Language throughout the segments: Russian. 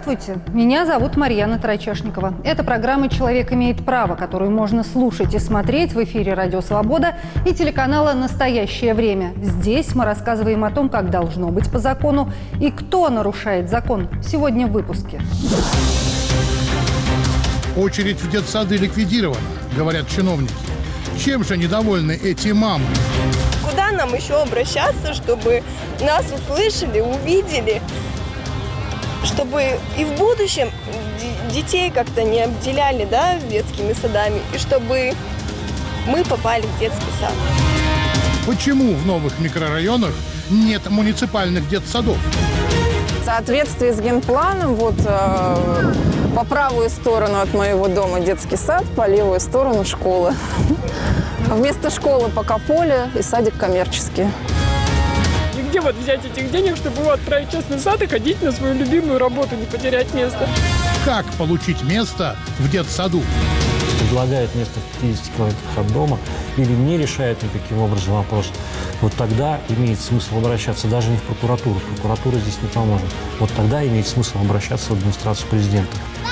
Здравствуйте, меня зовут Марьяна Тарачешникова. Это программа «Человек имеет право», которую можно слушать и смотреть в эфире «Радио Свобода» и телеканала «Настоящее время». Здесь мы рассказываем о том, как должно быть по закону и кто нарушает закон. Сегодня в выпуске. Очередь в детсады ликвидирована, говорят чиновники. Чем же недовольны эти мамы? Куда нам еще обращаться, чтобы нас услышали, увидели, чтобы и в будущем детей как-то не обделяли, детскими садами, и чтобы мы попали в детский сад? Почему в новых микрорайонах нет муниципальных детсадов? В соответствии с генпланом, по правую сторону от моего дома детский сад, по левую сторону школа. Вместо школы пока поле и садик коммерческий. И где взять этих денег, чтобы его отправить в частный сад и ходить на свою любимую работу, не потерять место? Как получить место в детсаду? Предлагает место в 50 километрах от дома или не решает никаким образом вопрос, тогда имеет смысл обращаться даже не в прокуратуру. Прокуратура здесь не поможет. Тогда имеет смысл обращаться в администрацию президента.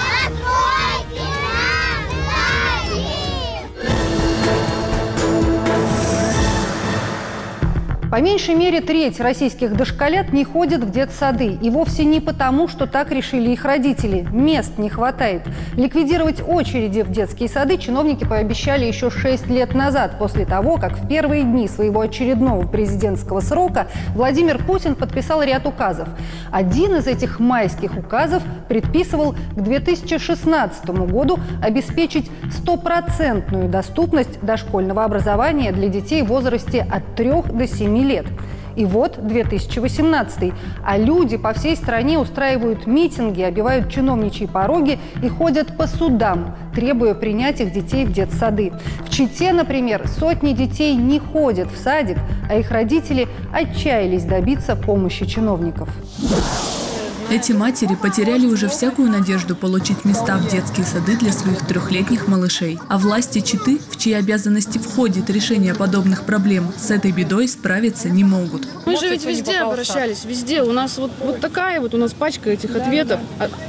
По меньшей мере треть российских дошколят не ходят в детсады. И вовсе не потому, что так решили их родители. Мест не хватает. Ликвидировать очереди в детские сады чиновники пообещали еще 6 лет назад, после того, как в первые дни своего очередного президентского срока Владимир Путин подписал ряд указов. Один из этих майских указов предписывал к 2016 году обеспечить стопроцентную доступность дошкольного образования для детей в возрасте от 3 до 7 лет. И вот 2018, а люди по всей стране устраивают митинги, обивают чиновничьи пороги и ходят по судам, требуя принять их детей в детсады. В Чите, например, сотни детей не ходят в садик, а их родители отчаялись добиться помощи чиновников. Эти матери потеряли уже всякую надежду получить места в детские сады для своих 3-летних малышей. А власти Читы, в чьи обязанности входит решение подобных проблем, с этой бедой справиться не могут. Мы же ведь везде обращались, везде. У нас такая у нас пачка этих ответов.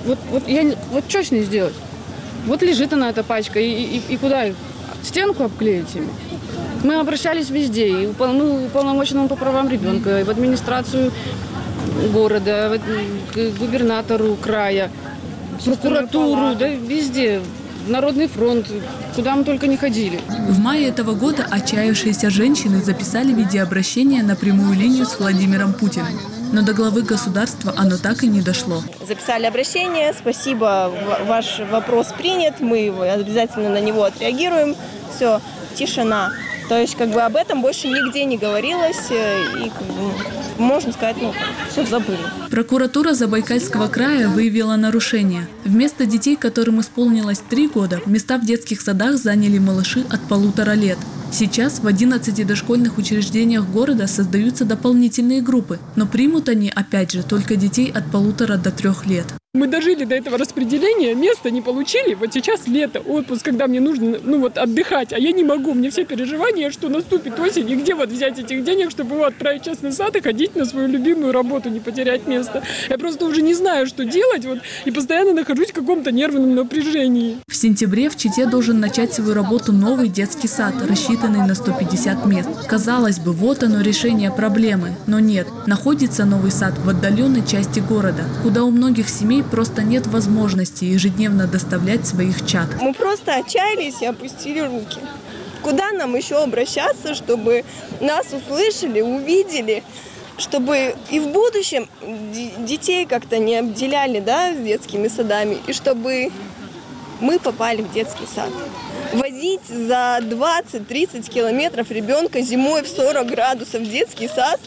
Что с ней сделать? Лежит она, эта пачка, и куда их? Стенку обклеить ими? Мы обращались везде, и уполномоченному по правам ребенка, и в администрацию города, к губернатору края, прокуратуру, везде, Народный фронт, куда мы только не ходили. В мае этого года отчаявшиеся женщины записали видеообращение на прямую линию с Владимиром Путиным. Но до главы государства оно так и не дошло. Записали обращение, спасибо, ваш вопрос принят, мы обязательно на него отреагируем. Все, тишина. То есть об этом больше нигде не говорилось, и можно сказать, все забыли. Прокуратура Забайкальского края выявила нарушение. Вместо детей, которым исполнилось 3 года, места в детских садах заняли малыши от 1,5 лет. Сейчас в 11 дошкольных учреждениях города создаются дополнительные группы, но примут они, опять же, только детей от 1,5 до 3 лет. Мы дожили до этого распределения, места не получили. Сейчас лето, отпуск, когда мне нужно отдыхать, а я не могу. Мне все переживания, что наступит осень, и где взять этих денег, чтобы его отправить в частный сад и ходить на свою любимую работу, не потерять место. Я просто уже не знаю, что делать, и постоянно нахожусь в каком-то нервном напряжении. В сентябре в Чите должен начать свою работу новый детский сад, рассчитанный на 150 мест. Казалось бы, оно решение проблемы. Но нет, находится новый сад в отдаленной части города, куда у многих семей просто нет возможности ежедневно доставлять своих чад. Мы просто отчаялись и опустили руки. Куда нам еще обращаться, чтобы нас услышали, увидели, чтобы и в будущем детей как-то не обделяли, детскими садами, и чтобы мы попали в детский сад. Возить за 20-30 километров ребенка зимой в 40 градусов в детский сад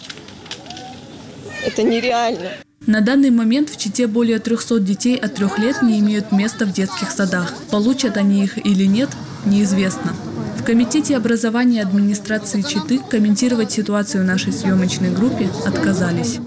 – это нереально. На данный момент в Чите более 300 детей от 3 лет не имеют места в детских садах. Получат они их или нет, неизвестно. В Комитете образования администрации Читы комментировать ситуацию в нашей съемочной группе отказались.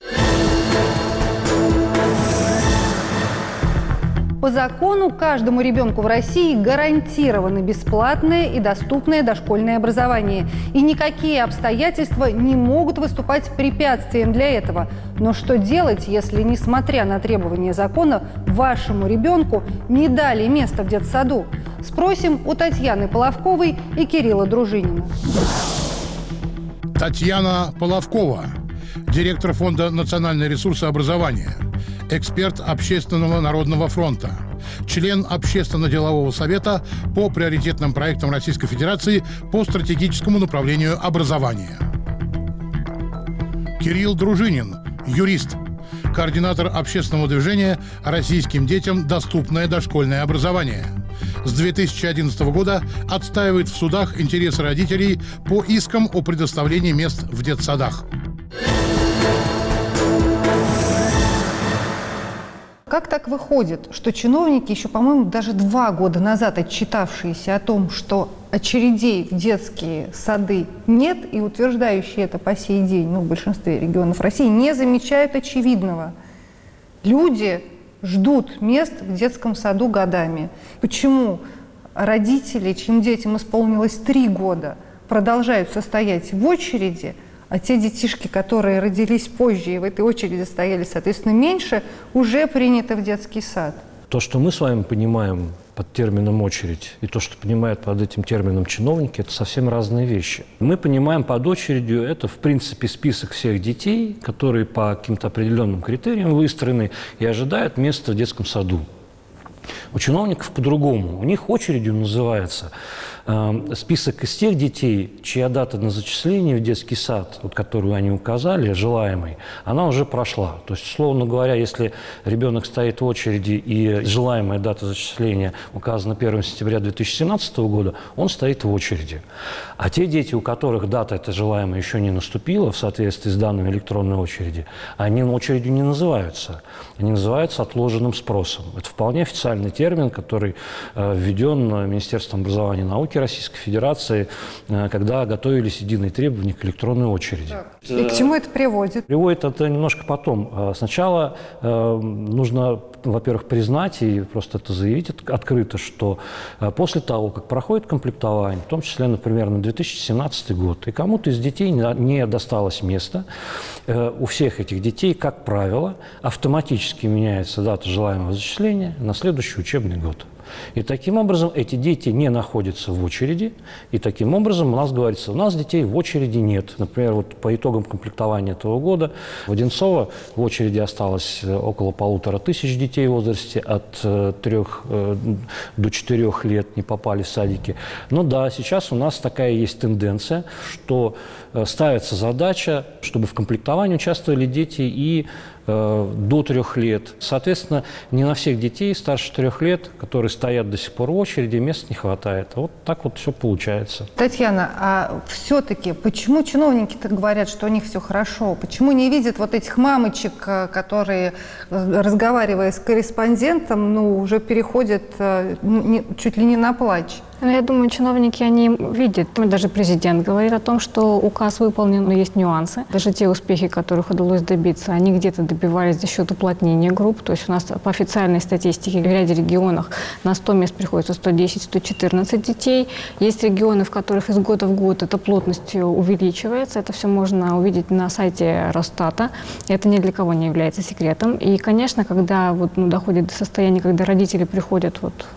По закону каждому ребенку в России гарантировано бесплатное и доступное дошкольное образование. И никакие обстоятельства не могут выступать препятствием для этого. Но что делать, если, несмотря на требования закона, вашему ребенку не дали место в детсаду? Спросим у Татьяны Половковой и Кирилла Дружинина. Татьяна Половкова, директор Фонда национальные ресурсы образования, эксперт Общественного народного фронта, член Общественно-делового совета по приоритетным проектам Российской Федерации по стратегическому направлению образования. Кирилл Дружинин, юрист, координатор общественного движения «Российским детям доступное дошкольное образование». С 2011 года отстаивает в судах интересы родителей по искам о предоставлении мест в детсадах. Как так выходит, что чиновники еще, по-моему, даже 2 года назад отчитавшиеся о том, что очередей в детские сады нет, и утверждающие это по сей день, в большинстве регионов России, не замечают очевидного? Люди ждут мест в детском саду годами. Почему родители, чьим детям исполнилось 3 года, продолжают состоять в очереди, а те детишки, которые родились позже и в этой очереди стояли, соответственно, меньше, уже приняты в детский сад? То, что мы с вами понимаем под термином «очередь», и то, что понимают под этим термином чиновники, это совсем разные вещи. Мы понимаем под очередью это, в принципе, список всех детей, которые по каким-то определенным критериям выстроены и ожидают места в детском саду. У чиновников по-другому. У них очередью называется список из тех детей, чья дата на зачисление в детский сад, вот, которую они указали, желаемой, она уже прошла. То есть, условно говоря, если ребенок стоит в очереди и желаемая дата зачисления указана 1 сентября 2017 года, он стоит в очереди. А те дети, у которых дата эта желаемая еще не наступила в соответствии с данными электронной очереди, они очередью не называются. Они называются отложенным спросом. Это вполне официальный термин, который введен Министерством образования и науки Российской Федерации, когда готовились единые требования к электронной очереди. И к чему это приводит? Приводит это немножко потом. Сначала нужно, во-первых, признать и просто это заявить открыто, что после того, как проходит комплектование, в том числе, например, на 2017 год, и кому-то из детей не досталось места, у всех этих детей, как правило, автоматически меняется дата желаемого зачисления на следующий учебный год. И таким образом эти дети не находятся в очереди, и таким образом у нас говорится, у нас детей в очереди нет. Например, вот по итогам комплектования этого года в Одинцово в очереди осталось около 1500 детей в возрасте от 3 до 4 лет, не попали в садики. Но да, сейчас у нас такая есть тенденция, что ставится задача, чтобы в комплектовании участвовали дети и до 3 лет. Соответственно, не на всех детей старше 3 лет, которые стоят до сих пор в очереди, мест не хватает. Вот так вот все получается. Татьяна, а все-таки почему чиновники-то говорят, что у них все хорошо? Почему не видят вот этих мамочек, которые, разговаривая с корреспондентом, уже переходят чуть ли не на плач? Я думаю, чиновники, они видят, даже президент говорит о том, что указ выполнен, но есть нюансы. Даже те успехи, которых удалось добиться, они где-то добивались за счет уплотнения групп. То есть у нас по официальной статистике в ряде регионах на 100 мест приходится 110-114 детей. Есть регионы, в которых из года в год эта плотность увеличивается. Это все можно увидеть на сайте Росстата. Это ни для кого не является секретом. И, конечно, когда доходит до состояния, когда родители приходят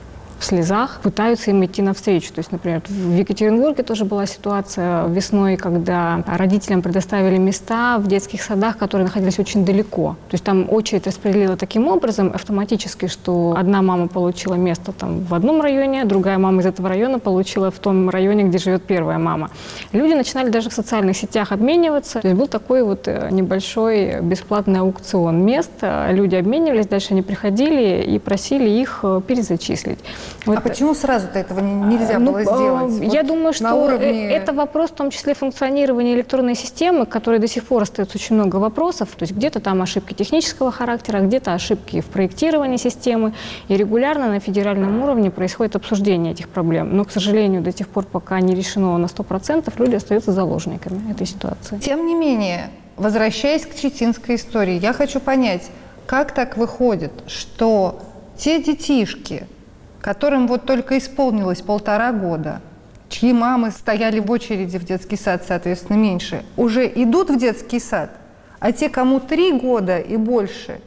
в слезах, пытаются им идти навстречу. То есть, например, в Екатеринбурге тоже была ситуация весной, когда родителям предоставили места в детских садах, которые находились очень далеко. То есть там очередь распределила таким образом автоматически, что одна мама получила место в одном районе, другая мама из этого района получила в том районе, где живет первая мама. Люди начинали даже в социальных сетях обмениваться. То есть был такой небольшой бесплатный аукцион мест. Люди обменивались, дальше они приходили и просили их перезачислить. А почему сразу-то этого нельзя было сделать? Я думаю, что это вопрос в том числе функционирования электронной системы, которой до сих пор остается очень много вопросов. То есть где-то там ошибки технического характера, где-то ошибки в проектировании системы. И регулярно на федеральном уровне происходит обсуждение этих проблем. Но, к сожалению, до тех пор, пока не решено на 100%, люди остаются заложниками этой ситуации. Тем не менее, возвращаясь к читинской истории, я хочу понять, как так выходит, что те детишки, которым только исполнилось 1,5 года, чьи мамы стояли в очереди в детский сад, соответственно, меньше, уже идут в детский сад, а те, кому 3 года и больше,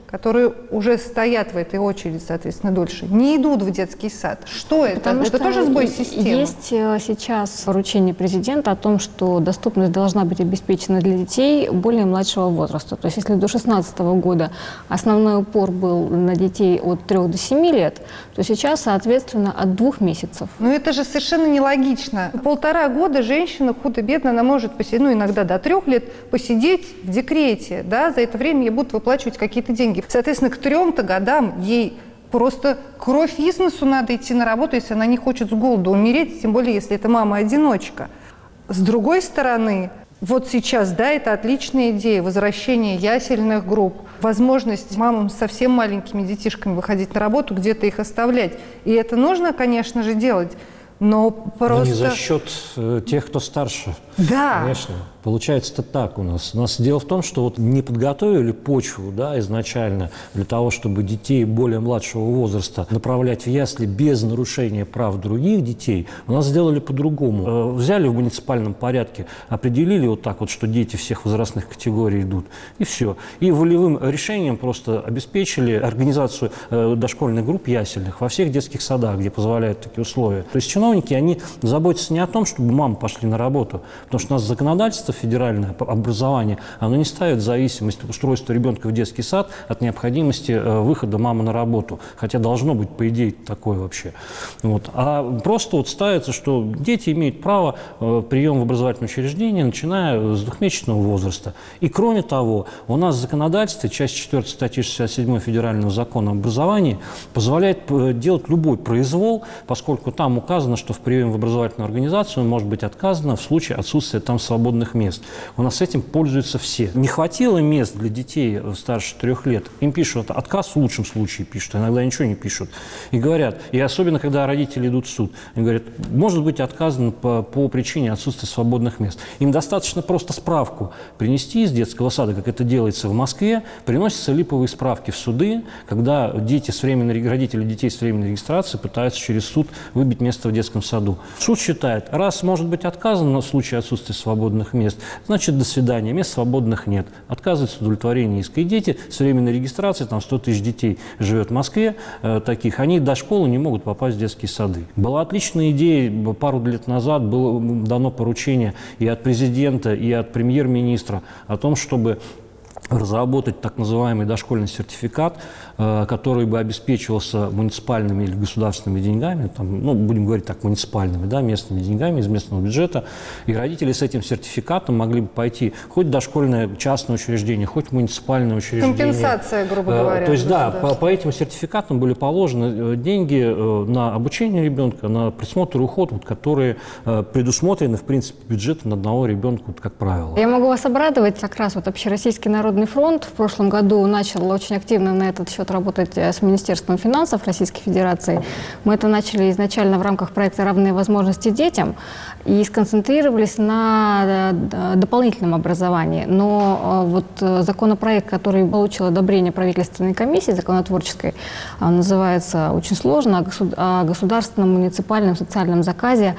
которые уже стоят в этой очереди, соответственно, дольше, не идут в детский сад? Что это? Потому это что тоже сбой системы? Есть сейчас поручение президента о том, что доступность должна быть обеспечена для детей более младшего возраста. То есть если до 2016 года основной упор был на детей от 3 до 7 лет, то сейчас, соответственно, от 2 месяцев. Но это же совершенно нелогично. 1,5 года женщина худо-бедно, она может посидеть, ну, иногда до 3 лет, посидеть в декрете, да, за это время ей будут выплачивать какие-то деньги. Соответственно, к 3 годам ей просто кровь из носу надо идти на работу, если она не хочет с голоду умереть, тем более, если это мама-одиночка. С другой стороны, вот сейчас, да, это отличная идея, возвращение ясельных групп, возможность мамам с совсем маленькими детишками выходить на работу, где-то их оставлять. И это нужно, конечно же, делать, но просто... Но не за счет тех, кто старше. Да. Конечно. Получается-то так у нас. У нас дело в том, что вот не подготовили почву, да, изначально для того, чтобы детей более младшего возраста направлять в ясли без нарушения прав других детей. У нас сделали по-другому. Взяли в муниципальном порядке, определили вот так вот, что дети всех возрастных категорий идут, и все. И волевым решением просто обеспечили организацию дошкольных групп ясельных во всех детских садах, где позволяют такие условия. То есть чиновники, они заботятся не о том, чтобы мамы пошли на работу, потому что у нас законодательство федеральное образование, оно не ставит зависимость устройства ребенка в детский сад от необходимости выхода мамы на работу. Хотя должно быть, по идее, такое вообще. Вот. А просто вот ставится, что дети имеют право прием в образовательное учреждение, начиная с 2-месячного возраста. И кроме того, у нас в законодательстве, часть 4 статьи 67 Федерального закона об образовании, позволяет делать любой произвол, поскольку там указано, что в приеме в образовательную организацию может быть отказано в случае отсутствия там свободных мест. У нас этим пользуются все. Не хватило мест для детей старше 3 лет, им пишут отказ в лучшем случае, пишут, иногда ничего не пишут. И говорят, и особенно, когда родители идут в суд, они говорят, может быть отказано по причине отсутствия свободных мест. Им достаточно просто справку принести из детского сада, как это делается в Москве, приносятся липовые справки в суды, когда родители детей с временной регистрацией пытаются через суд выбить место в детском саду. Суд считает, раз может быть отказано в случае отсутствия свободных мест, значит, до свидания, мест свободных нет. Отказывается удовлетворение иска. И дети с временной регистрацией, там 100 тысяч детей живет в Москве, таких, они до школы не могут попасть в детские сады. Была отличная идея, пару лет назад было дано поручение и от президента, и от премьер-министра о том, чтобы разработать так называемый дошкольный сертификат, который бы обеспечивался муниципальными или государственными деньгами, там, ну, будем говорить так, муниципальными, да, местными деньгами из местного бюджета, и родители с этим сертификатом могли бы пойти хоть в дошкольное частное учреждение, хоть в муниципальное учреждение. Компенсация, грубо говоря. То есть, да, по этим сертификатам были положены деньги на обучение ребенка, на присмотр и уход, вот, которые предусмотрены, в принципе, бюджетом на одного ребенка, вот, как правило. Я могу вас обрадовать, как раз вот Общероссийский народный фронт в прошлом году начал очень активно на этот счет работать с Министерством финансов Российской Федерации. Мы это начали изначально в рамках проекта «Равные возможности детям» и сконцентрировались на дополнительном образовании. Но вот законопроект, который получил одобрение правительственной комиссии законотворческой, называется очень сложно «О государственном муниципальном социальном заказе».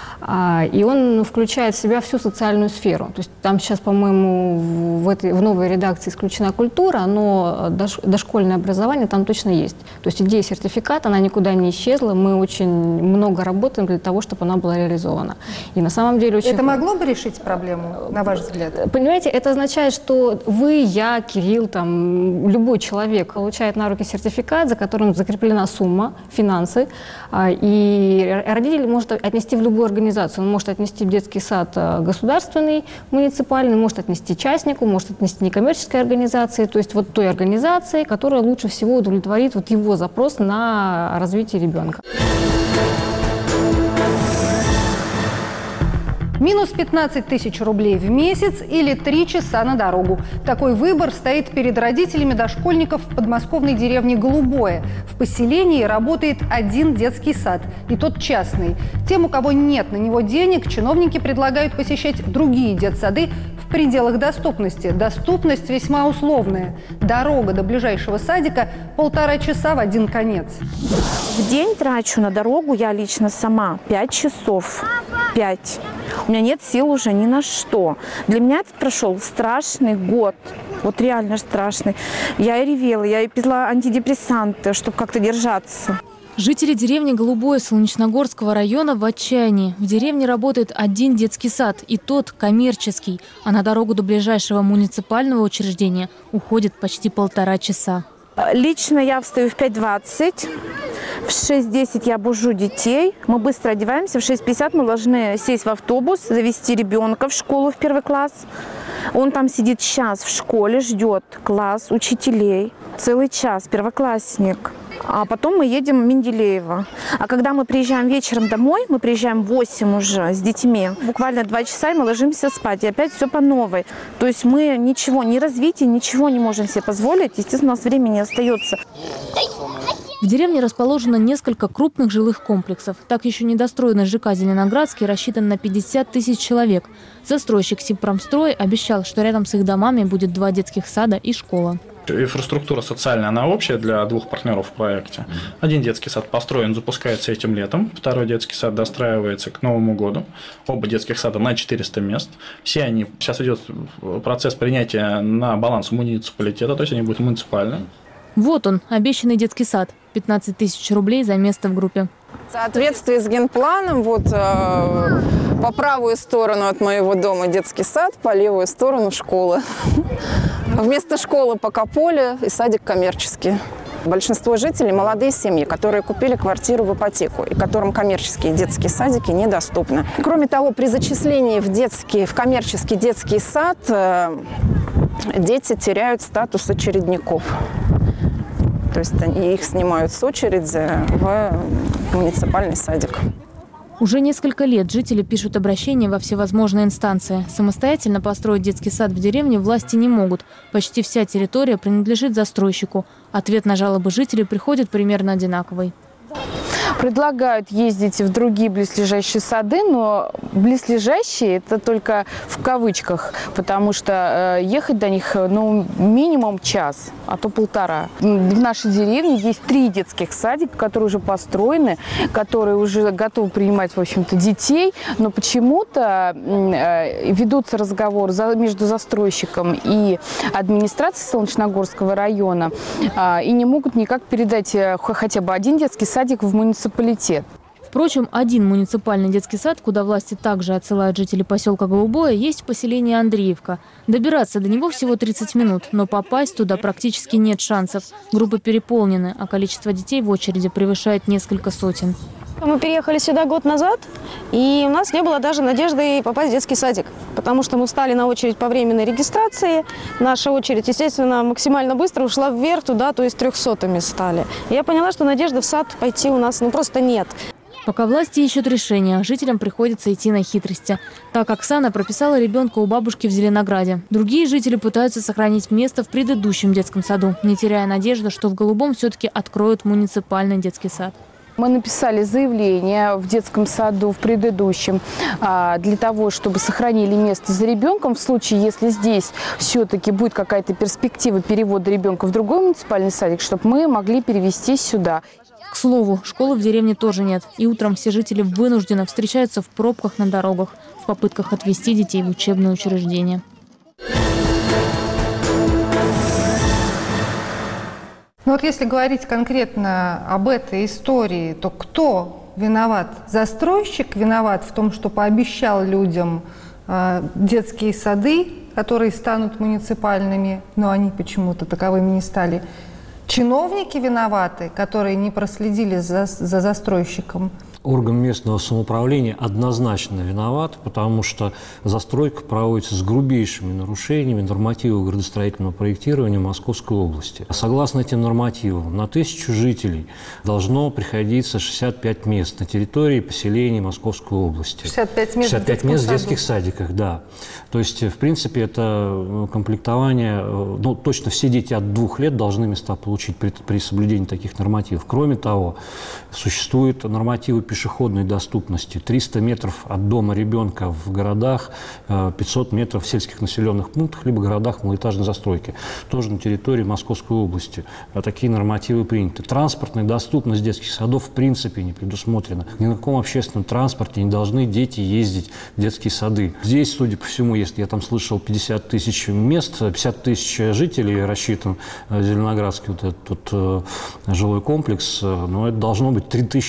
И он включает в себя всю социальную сферу. То есть там сейчас, по-моему, в новой редакции исключена культура, но дошкольное образование там точно есть. То есть идея сертификата, она никуда не исчезла. Мы очень много работаем для того, чтобы она была реализована. И на самом деле очень... Это могло бы решить проблему, на ваш взгляд? Понимаете, это означает, что вы, я, Кирилл, там, любой человек получает на руки сертификат, за которым закреплена сумма, финансы, и родитель может отнести в любую организацию. Он может отнести в детский сад государственный, муниципальный, может отнести частнику, может отнести некоммерческой организации, то есть вот той организации, которая лучше всего удовлетворит вот его запрос на развитие ребенка. Минус 15 тысяч рублей в месяц или 3 часа на дорогу. Такой выбор стоит перед родителями дошкольников в подмосковной деревне Голубое. В поселении работает один детский сад, и тот частный. Тем, у кого нет на него денег, чиновники предлагают посещать другие детсады в пределах доступности. Доступность весьма условная. Дорога до ближайшего садика 1,5 часа в один конец. В день трачу на дорогу я лично сама 5 часов. 5. У меня нет сил уже ни на что. Для меня это прошел страшный год. Вот реально страшный. Я и ревела, я и пила антидепрессанты, чтобы как-то держаться. Жители деревни Голубое Солнечногорского района в отчаянии. В деревне работает один детский сад, и тот коммерческий. А на дорогу до ближайшего муниципального учреждения уходит почти 1,5 часа. Лично я встаю в 5:20. В 6:10 я бужу детей. Мы быстро одеваемся. В 6:50 мы должны сесть в автобус, завести ребенка в школу в 1 класс. Он там сидит час в школе, ждет класс, учителей. Целый час, первоклассник. А потом мы едем в Менделеево. А когда мы приезжаем вечером домой, мы приезжаем в 8 уже с детьми. Буквально 2 часа, и мы ложимся спать. И опять все по новой. То есть мы ничего, ни развития, ничего не можем себе позволить. Естественно, у нас времени не остается. В деревне расположено несколько крупных жилых комплексов. Так еще недостроенный ЖК «Зеленоградский» рассчитан на 50 тысяч человек. Застройщик «Сибпромстрой» обещал, что рядом с их домами будет 2 детских сада и школа. Инфраструктура социальная, она общая для 2 партнеров в проекте. Один детский сад построен, запускается этим летом. 2-й детский сад достраивается к Новому году. Оба детских сада на 400 мест. Все они, сейчас идет процесс принятия на баланс муниципалитета, то есть они будут муниципальные. Вот он, обещанный детский сад. 15 тысяч рублей за место в группе. В соответствии с генпланом, вот по правую сторону от моего дома детский сад, по левую сторону школа. Вместо школы пока поле и садик коммерческий. Большинство жителей – молодые семьи, которые купили квартиру в ипотеку и которым коммерческие детские садики недоступны. Кроме того, при зачислении в коммерческий детский сад дети теряют статус очередников. То есть их снимают с очереди в муниципальный садик. Уже несколько лет жители пишут обращения во всевозможные инстанции. Самостоятельно построить детский сад в деревне власти не могут. Почти вся территория принадлежит застройщику. Ответ на жалобы жителей приходит примерно одинаковый. Предлагают ездить в другие близлежащие сады, но близлежащие – это только в кавычках, потому что ехать до них минимум час, а то 1,5. В нашей деревне есть 3 детских садика, которые уже построены, которые уже готовы принимать, в общем-то, детей, но почему-то ведутся разговоры между застройщиком и администрацией Солнечногорского района и не могут никак передать хотя бы один детский садик в муниципалитет. Впрочем, один муниципальный детский сад, куда власти также отсылают жителей поселка Голубое, есть в поселении Андреевка. Добираться до него всего 30 минут, но попасть туда практически нет шансов. Группы переполнены, а количество детей в очереди превышает несколько сотен. Мы переехали сюда год назад, и у нас не было даже надежды попасть в детский садик, потому что мы встали на очередь по временной регистрации. Наша очередь, естественно, максимально быстро ушла вверх туда, то есть 300-ми стали. И я поняла, что надежды в сад пойти у нас просто нет. Пока власти ищут решения, жителям приходится идти на хитрости. Так Оксана прописала ребенка у бабушки в Зеленограде. Другие жители пытаются сохранить место в предыдущем детском саду, не теряя надежды, что в Голубом все-таки откроют муниципальный детский сад. Мы написали заявление в детском саду в предыдущем для того, чтобы сохранили место за ребенком. В случае, если здесь все-таки будет какая-то перспектива перевода ребенка в другой муниципальный садик, чтобы мы могли перевести сюда. К слову, школы в деревне тоже нет. И утром все жители вынуждены встречаются в пробках на дорогах в попытках отвезти детей в учебное учреждение. Ну вот если говорить конкретно об этой истории, то кто виноват? Застройщик виноват в том, что пообещал людям детские сады, которые станут муниципальными, но они почему-то таковыми не стали. Чиновники виноваты, которые не проследили за застройщиком. Орган местного самоуправления однозначно виноват, потому что застройка проводится с грубейшими нарушениями нормативов градостроительного проектирования Московской области. Согласно этим нормативам, на 1000 жителей должно приходиться 65 мест на территории поселений Московской области. 65 мест, 65 мест в детских садиках, да. То есть, в принципе, это комплектование, ну, точно все дети от 2 лет должны места получить при соблюдении таких нормативов. Кроме того, Существуют нормативы пешеходной доступности. 300 метров от дома ребенка в городах, 500 метров в сельских населенных пунктах, либо городах малоэтажной застройки. Тоже на территории Московской области. Такие нормативы приняты. Транспортная доступность детских садов в принципе не предусмотрена. Ни на каком общественном транспорте не должны дети ездить в детские сады. Здесь, судя по всему, если я там слышал 50 тысяч мест, 50 тысяч жителей рассчитан Зеленоградский вот этот жилой комплекс, но это должно быть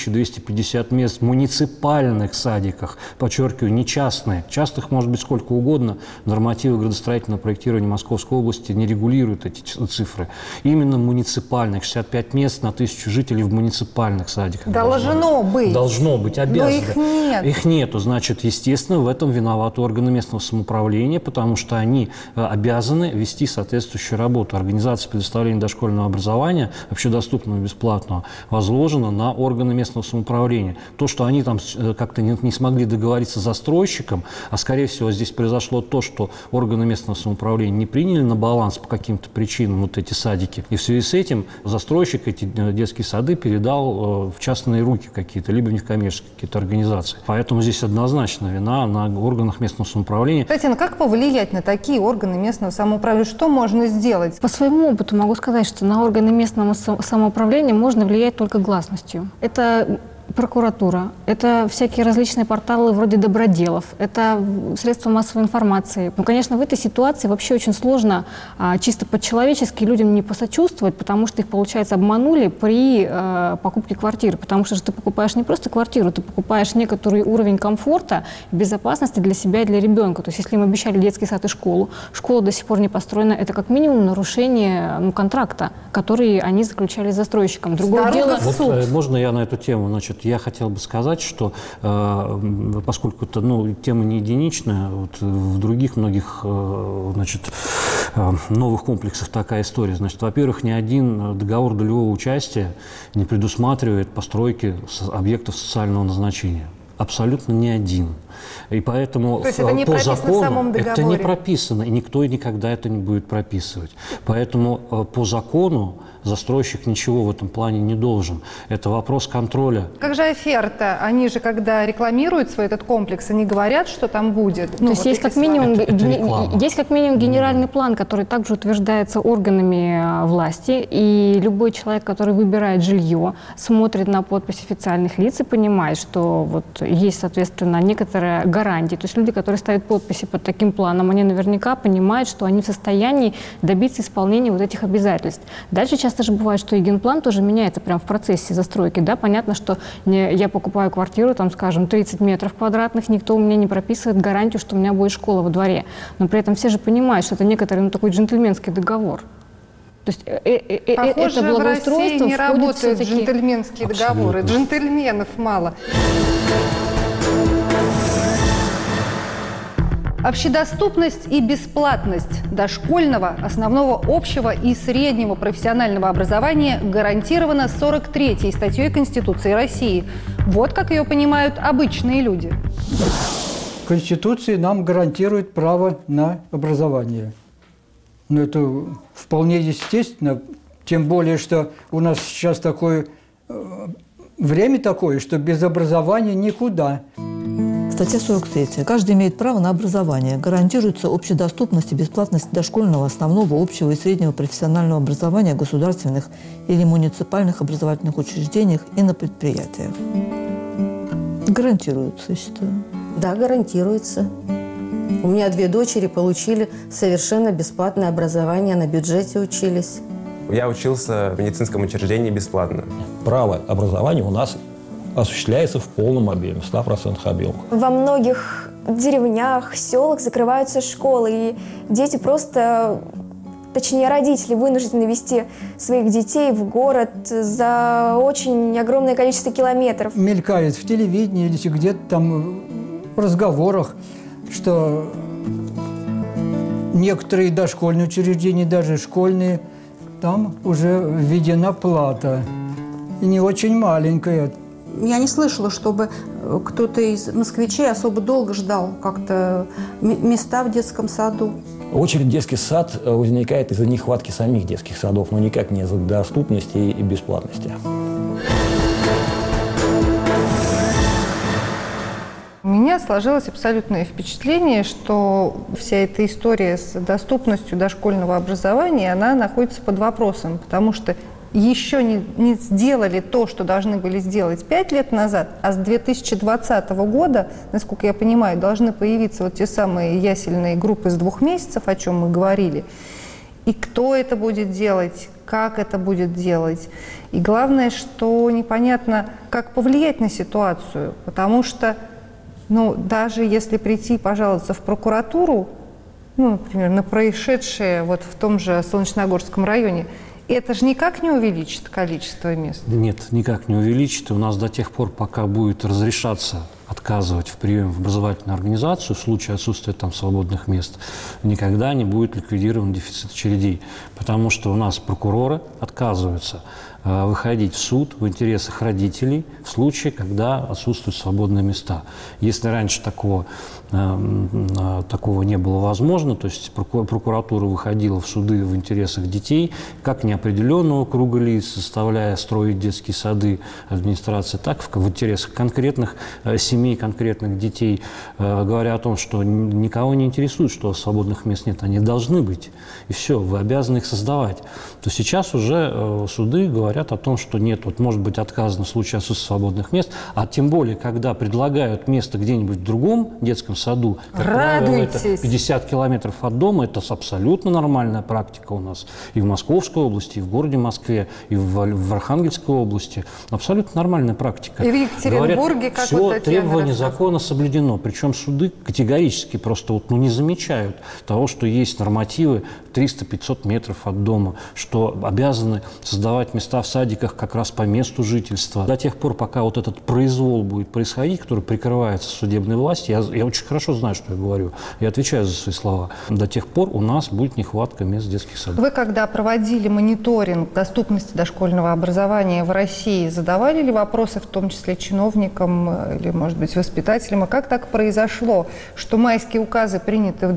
3250 мест в муниципальных садиках, подчеркиваю, не частные. Частных может быть сколько угодно. Нормативы градостроительного проектирования Московской области не регулируют эти цифры. Именно муниципальных, 65 мест на 1000 жителей в муниципальных садиках. Должно быть. Должно быть, обязано. Но их нет. Их нету. Значит, естественно, в этом виноваты органы местного самоуправления, потому что они обязаны вести соответствующую работу. Организация предоставления дошкольного образования, общедоступного, бесплатного, возложена на органы местного самоуправления. То, что они там как-то не смогли договориться с застройщиком, а скорее всего здесь произошло то, что органы местного самоуправления не приняли на баланс по каким-то причинам вот эти садики. И в связи с этим застройщик эти детские сады передал в частные руки какие-то, либо в некоммерческие какие-то организации. Поэтому здесь однозначно вина на органах местного самоуправления. Татьяна, как повлиять на такие органы местного самоуправления? Что можно сделать? По своему опыту могу сказать, что на органы местного самоуправления можно влиять только гласностью. Это прокуратура, это всякие различные порталы вроде доброделов, это средства массовой информации. Ну, конечно, в этой ситуации вообще очень сложно чисто по-человечески людям не посочувствовать, потому что их, получается, обманули при покупке квартиры. Потому что ты покупаешь не просто квартиру, ты покупаешь некоторый уровень комфорта, безопасности для себя и для ребенка. То есть если им обещали детский сад и школа до сих пор не построена, это как минимум нарушение контракта, который они заключали с застройщиком. Другое дело... Вот, можно я на эту тему? Значит, я хотел бы сказать, что поскольку это тема не единичная, вот, в других многих новых комплексах такая история. Значит, во-первых, ни один договор долевого участия не предусматривает постройки объектов социального назначения. Абсолютно ни один. И поэтому то есть это не по закону в самом договоре? Это не прописано, и никто никогда это не будет прописывать. Поэтому по закону застройщик ничего в этом плане не должен. Это вопрос контроля. Как же оферта? Они же, когда рекламируют свой этот комплекс, они говорят, что там будет. То есть есть как минимум генеральный план, который также утверждается органами власти, и любой человек, который выбирает жилье, смотрит на подпись официальных лиц и понимает, что вот есть, соответственно, некоторые гарантии. То есть люди, которые ставят подписи под таким планом, они наверняка понимают, что они в состоянии добиться исполнения вот этих обязательств. Дальше часто же бывает, что и генплан тоже меняется прямо в процессе застройки. Да? Понятно, что я покупаю квартиру, там, скажем, 30 метров квадратных, никто у меня не прописывает гарантию, что у меня будет школа во дворе. Но при этом все же понимают, что это некоторый такой джентльменский договор. То есть похоже, это благоустройство в России не работают джентльменские договоры. Абсолютно. Джентльменов мало. Общедоступность и бесплатность дошкольного, основного, общего и среднего профессионального образования гарантирована 43-й статьей Конституции России. Вот как ее понимают обычные люди. Конституция нам гарантирует право на образование. Но это вполне естественно, тем более, что у нас сейчас такое время такое, что без образования никуда. Статья 43. Каждый имеет право на образование. Гарантируется общедоступность и бесплатность дошкольного, основного, общего и среднего профессионального образования в государственных или муниципальных образовательных учреждениях и на предприятиях. Гарантируется, я считаю. Да, гарантируется. У меня 2 дочери получили совершенно бесплатное образование, на бюджете учились. Я учился в медицинском учреждении бесплатно. Право образования у нас осуществляется в полном объеме, 100% объема. Во многих деревнях, селах закрываются школы, и дети просто, точнее родители, вынуждены везти своих детей в город за очень огромное количество километров. Мелькает в телевидении или где-то там в разговорах, что некоторые дошкольные учреждения, даже школьные, там уже введена плата. И не очень маленькая. Я не слышала, чтобы кто-то из москвичей особо долго ждал как-то места в детском саду. Очередь в детский сад возникает из-за нехватки самих детских садов, но никак не из-за доступности и бесплатности. меня сложилось абсолютное впечатление, что вся эта история с доступностью дошкольного образования, она находится под вопросом, потому что еще не сделали то, что должны были сделать 5 лет назад, а с 2020 года, насколько я понимаю, должны появиться вот те самые ясельные группы с 2 месяцев, о чем мы говорили. И кто это будет делать, как это будет делать. И главное, что непонятно, как повлиять на ситуацию, потому что, даже если прийти и пожаловаться в прокуратуру, например, на происшедшее вот в том же Солнечногорском районе, это же никак не увеличит количество мест? Нет, никак не увеличит. И у нас до тех пор, пока будет разрешаться отказывать в приеме в образовательную организацию в случае отсутствия там свободных мест, никогда не будет ликвидирован дефицит очередей. Потому что у нас прокуроры отказываются выходить в суд в интересах родителей в случае, когда отсутствуют свободные места. Если раньше такого не было возможно, то есть прокуратура выходила в суды в интересах детей, как неопределенного круга лиц, заставляя строить детские сады администрации, так в интересах конкретных семей, конкретных детей, говоря о том, что никого не интересует, что свободных мест нет, они должны быть, и все, вы обязаны их создавать. То сейчас уже суды говорят о том, что нет, вот может быть отказано в случае отсутствия свободных мест, а тем более, когда предлагают место где-нибудь в другом детском саду, как правило, это 50 километров от дома, это абсолютно нормальная практика у нас и в Московской области, и в городе Москве, и в Архангельской области. Абсолютно нормальная практика. И в Екатеринбурге, как все вот требования закона соблюдено, причем суды категорически просто не замечают того, что есть нормативы 300-500 метров от дома, что обязаны создавать места в садиках как раз по месту жительства. До тех пор, пока вот этот произвол будет происходить, который прикрывается судебной властью, я очень хорошо знаю, что я говорю, я отвечаю за свои слова, до тех пор у нас будет нехватка мест в детских садах. Вы, когда проводили мониторинг доступности дошкольного образования в России, задавали ли вопросы, в том числе чиновникам или, может быть, воспитателям, а как так произошло, что майские указы приняты в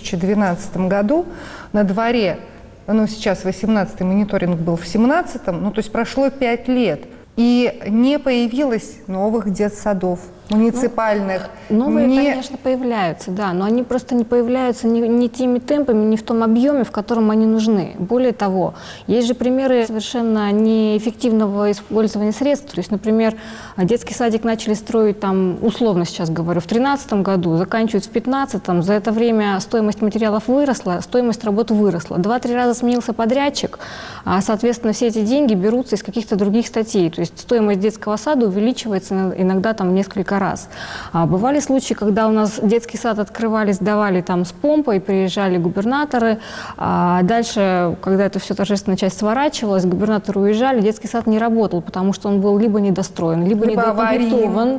2012 году, на дворе, сейчас 18-й мониторинг был в 17-м, то есть прошло 5 лет, и не появилось новых детсадов муниципальных. Новые, конечно, появляются, да, но они просто не появляются не теми темпами, не в том объеме, в котором они нужны. Более того, есть же примеры совершенно неэффективного использования средств. То есть, например, детский садик начали строить, условно сейчас говорю, в 2013 году, заканчивают в 2015. За это время стоимость материалов выросла, стоимость работ выросла. 2-3 раза сменился подрядчик, а, соответственно, все эти деньги берутся из каких-то других статей. То есть стоимость детского сада увеличивается иногда в несколько раз. Бывали случаи, когда у нас детский сад открывали, сдавали с помпой, приезжали губернаторы. Дальше, когда это все торжественная часть сворачивалась, губернаторы уезжали, детский сад не работал, потому что он был либо недостроен, либо недокомплектован.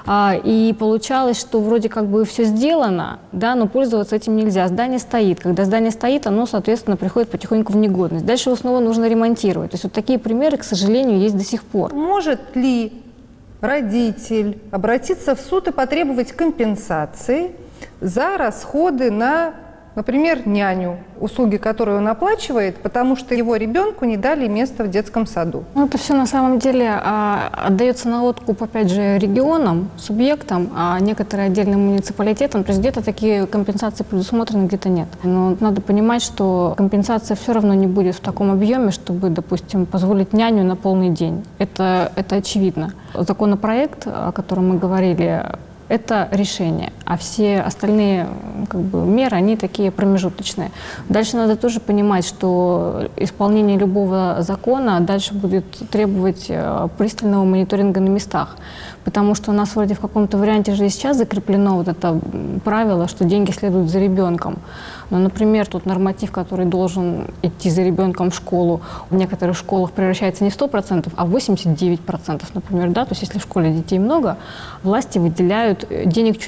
И получалось, что вроде как бы все сделано, да, но пользоваться этим нельзя. Здание стоит. Когда здание стоит, оно, соответственно, приходит потихоньку в негодность. Дальше его снова нужно ремонтировать. То есть вот такие примеры, к сожалению, есть до сих пор. Может ли родитель обратиться в суд и потребовать компенсации за расходы на, например, няню, услуги, которые он оплачивает, потому что его ребенку не дали место в детском саду? Это все на самом деле отдается на откуп, опять же, регионам, субъектам, а некоторые отдельным муниципалитетам. То есть где-то такие компенсации предусмотрены, где-то нет. Но надо понимать, что компенсация все равно не будет в таком объеме, чтобы, допустим, позволить няню на полный день. Это очевидно. Законопроект, о котором мы говорили, это решение, а все остальные меры, они такие промежуточные. Дальше надо тоже понимать, что исполнение любого закона дальше будет требовать пристального мониторинга на местах, потому что у нас вроде в каком-то варианте же и сейчас закреплено вот это правило, что деньги следуют за ребенком. Но, например, тот норматив, который должен идти за ребенком в школу, в некоторых школах превращается не 100%, а 89%, например, да, то есть если в школе детей много, власти выделяют денег чуть меньше.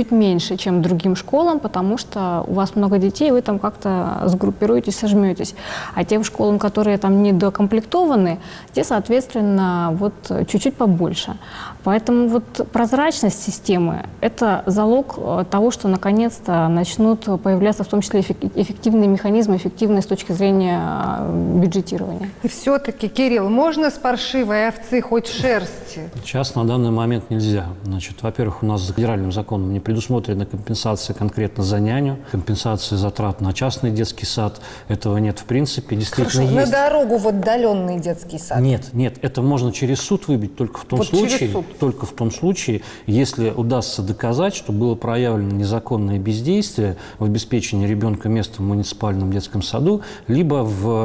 меньше, чем другим школам, потому что у вас много детей, вы там как-то сгруппируетесь, сожметесь. А тем школам, которые там недокомплектованы, те, соответственно, вот чуть-чуть побольше. Поэтому вот прозрачность системы – это залог того, что наконец-то начнут появляться в том числе эффективные механизмы, эффективные с точки зрения бюджетирования. И все-таки, Кирилл, можно с паршивой овцы хоть шерсти? Сейчас на данный момент нельзя. Значит, во-первых, у нас федеральным законом не предусмотрена компенсация конкретно за няню, компенсация затрат на частный детский сад. Этого нет в принципе. Действительно, хорошо, есть. На дорогу в отдаленный детский сад? Нет, это можно через суд выбить только в том случае, если удастся доказать, что было проявлено незаконное бездействие в обеспечении ребенка местом в муниципальном детском саду, либо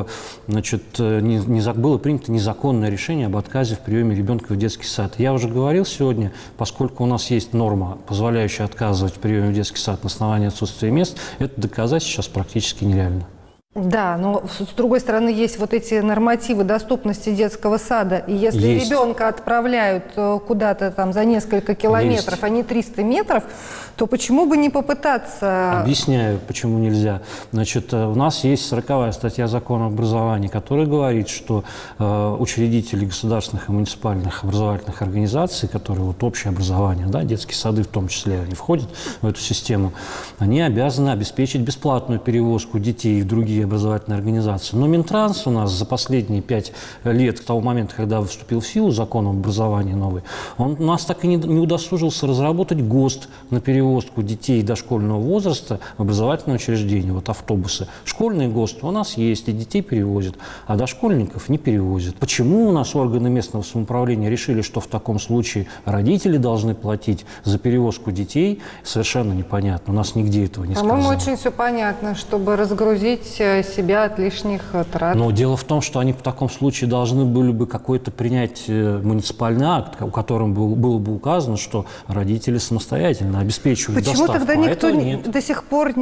было принято незаконное решение об отказе в приеме ребенка в детский сад. Я уже говорил сегодня, поскольку у нас есть норма, позволяющая отказывать в приеме в детский сад на основании отсутствия мест, это доказать сейчас практически нереально. Да, но с другой стороны есть вот эти нормативы доступности детского сада. И если ребенка отправляют куда-то там за несколько километров, а не 300 метров, то почему бы не попытаться… Объясняю, почему нельзя. Значит, у нас есть 40-я статья закона об образовании, которая говорит, что учредители государственных и муниципальных образовательных организаций, которые вот общее образование, да, детские сады в том числе, они входят в эту систему, они обязаны обеспечить бесплатную перевозку детей в другие образовательные организации. Но Минтранс у нас за последние 5 лет, к тому моменту, когда вступил в силу закон об образовании новый, он у нас так и не удосужился разработать ГОСТ на перевозку детей дошкольного возраста в образовательное учреждение. Вот автобусы. Школьные ГОСТы у нас есть, и детей перевозят, а дошкольников не перевозят. Почему у нас органы местного самоуправления решили, что в таком случае родители должны платить за перевозку детей, совершенно непонятно. У нас нигде этого не сказано. По-моему, очень все понятно, чтобы разгрузить себя от лишних трат. Но дело в том, что они в таком случае должны были бы какой-то принять муниципальный акт, в котором было бы указано, что родители самостоятельно обеспечивают доставку. Почему тогда никто до сих пор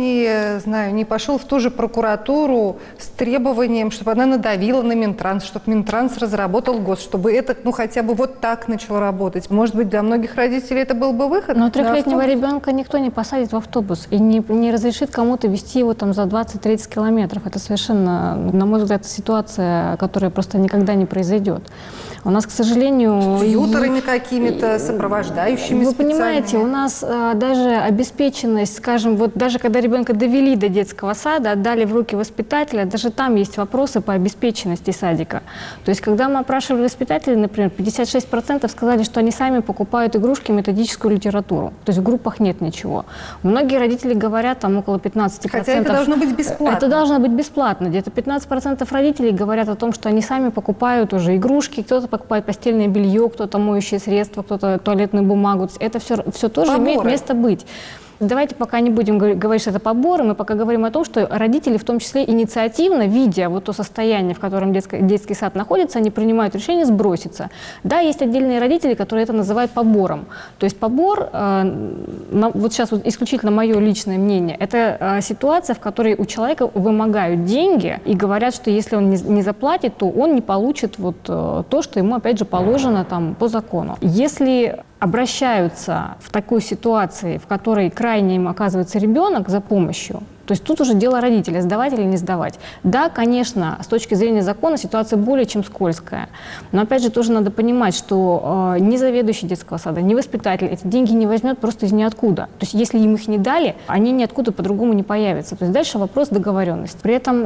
не пошел в ту же прокуратуру с требованием, чтобы она надавила на Минтранс, чтобы Минтранс разработал ГОСТ, чтобы это хотя бы вот так начало работать? Может быть, для многих родителей это был бы выход? Но 3-летнего ребенка никто не посадит в автобус и не разрешит кому-то везти его там за 20-30 километров. Это совершенно, на мой взгляд, ситуация, которая просто никогда не произойдет. У нас, к сожалению… С тьюторами какими-то, сопровождающими. Вы понимаете, у нас даже обеспеченность, скажем, вот даже когда ребенка довели до детского сада, отдали в руки воспитателя, даже там есть вопросы по обеспеченности садика. То есть, когда мы опрашивали воспитателей, например, 56% сказали, что они сами покупают игрушки, методическую литературу. То есть в группах нет ничего. Многие родители говорят, там около 15%. Хотя это должно быть бесплатно. Это должно быть бесплатно. Где-то 15% родителей говорят о том, что они сами покупают уже игрушки, кто-то покупает постельное белье, кто-то моющие средства, кто-то туалетную бумагу. Это все тоже имеет место быть. Давайте пока не будем говорить, что это поборы, мы пока говорим о том, что родители, в том числе инициативно, видя вот то состояние, в котором детский сад находится, они принимают решение сброситься. Да, есть отдельные родители, которые это называют побором. То есть побор, вот сейчас вот исключительно мое личное мнение, это ситуация, в которой у человека вымогают деньги и говорят, что если он не заплатит, то он не получит вот то, что ему, опять же, положено там по закону. Если обращаются в такой ситуации, в которой крайне им оказывается ребенок за помощью, то есть тут уже дело родителя, сдавать или не сдавать. Да, конечно, с точки зрения закона ситуация более чем скользкая. Но опять же тоже надо понимать, что ни заведующий детского сада, ни воспитатель эти деньги не возьмет просто из ниоткуда. То есть если им их не дали, они ниоткуда по-другому не появятся. То есть дальше вопрос договоренности. При этом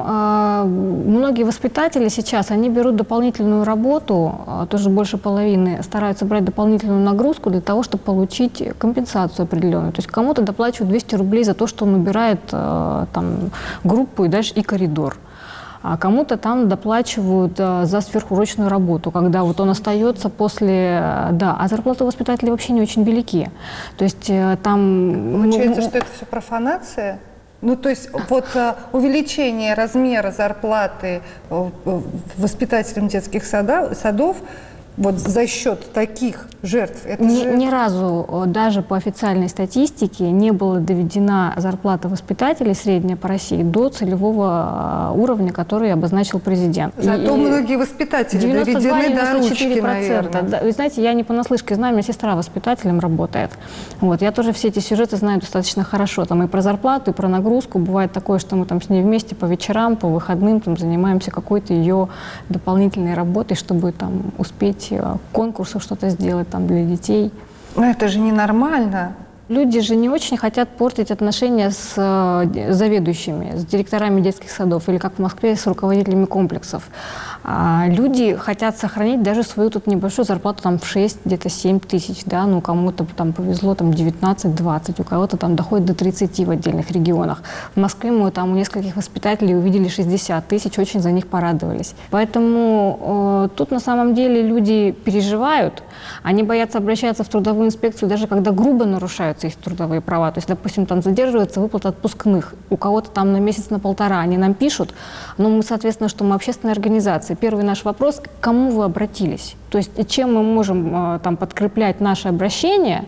многие воспитатели сейчас, они берут дополнительную работу, тоже больше половины стараются брать дополнительную нагрузку для того, чтобы получить компенсацию определенную. То есть кому-то доплачивают 200 рублей за то, что он убирает там группу и дальше и коридор. А кому-то там доплачивают за сверхурочную работу, когда вот он остается после… Да, а зарплаты воспитателей вообще не очень велики. То есть там… Получается, что это все профанация? Ну, то есть вот увеличение размера зарплаты воспитателям детских садов Вот за счет таких жертв? Это Ни разу даже по официальной статистике не была доведена зарплата воспитателей средняя по России до целевого уровня, который обозначил президент. Зато многие воспитатели доведены до ручки, наверное. Да, вы знаете, я не понаслышке знаю, у меня сестра воспитателем работает. Вот, я тоже все эти сюжеты знаю достаточно хорошо. Там и про зарплату, и про нагрузку. Бывает такое, что мы там с ней вместе по вечерам, по выходным там, занимаемся какой-то ее дополнительной работой, чтобы там успеть конкурсов что-то сделать там для детей. Но это же ненормально. Люди же не очень хотят портить отношения с заведующими, с директорами детских садов или, как в Москве, с руководителями комплексов. Люди хотят сохранить даже свою тут небольшую зарплату там, в 6, где-то 7 тысяч. Да? Ну, кому-то там повезло там, 19-20, у кого-то там доходит до 30 в отдельных регионах. В Москве мы там у нескольких воспитателей увидели 60 тысяч, очень за них порадовались. Поэтому тут на самом деле люди переживают, они боятся обращаться в трудовую инспекцию, даже когда грубо нарушаются их трудовые права. То есть, допустим, там задерживается выплата отпускных. У кого-то там на месяц, на полтора. Они нам пишут. Но мы, соответственно, что мы общественная организация. Первый наш вопрос, к кому вы обратились? То есть, чем мы можем там подкреплять наше обращение?